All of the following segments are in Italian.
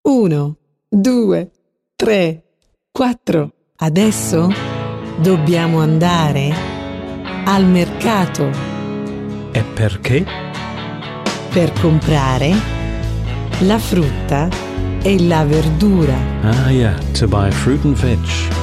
1, 2, 3, 4. Adesso dobbiamo andare al mercato. E perché? Per comprare la frutta e la verdura. Ah, yeah, to buy fruit and veg.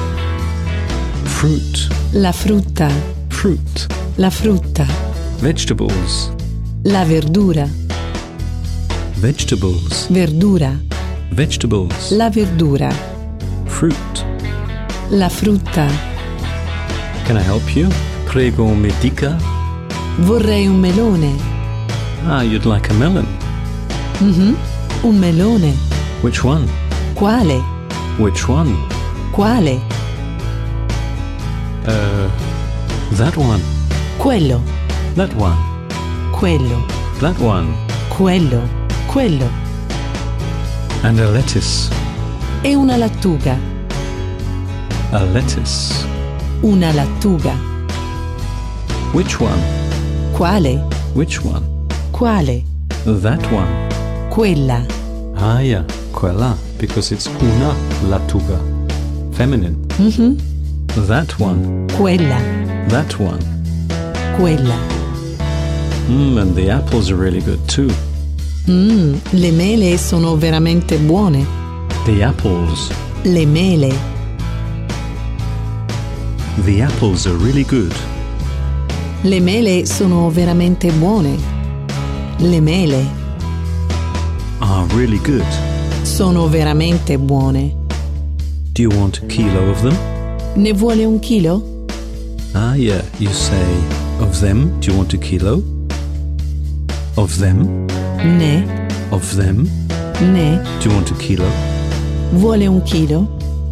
Fruit. La frutta. Fruit. La frutta. Vegetables. La verdura. Vegetables. Verdura. Vegetables. La verdura. Fruit. La frutta. Can I help you? Prego, mi dica. Vorrei un melone. Ah, you'd like a melon. Un melone. Which one? Quale? Which one? Quale? That one. Quello. That one. Quello. That one. Quello. Quello. And a lettuce. E una lattuga. A lettuce. Una lattuga. Which one? Quale? Which one? Quale? That one. Quella. Ah, yeah, quella, because it's una lattuga. Feminine. That one. Quella. That one. Quella. And the apples are really good too. Le mele sono veramente buone. The apples. Le mele. The apples are really good. Le mele sono veramente buone. Le mele Are really good. sono veramente buone. Do you want a kilo of them? Ne vuole un chilo? Ah, yeah, you say, of them, do you want a kilo? Of them? Ne? Of them? Ne? Do you want a kilo? Vuole un chilo?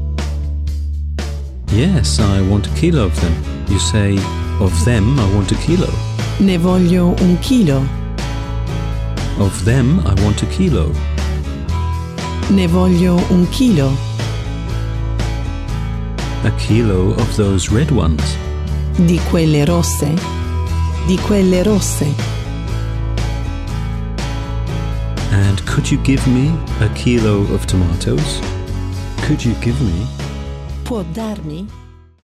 Yes, I want a kilo of them. You say, of them, I want a kilo. Ne voglio un chilo. Of them, I want a kilo. Ne voglio un chilo. A kilo of those red ones. Di quelle rosse? Di quelle rosse. And could you give me a kilo of tomatoes? Could you give me? Può darmi?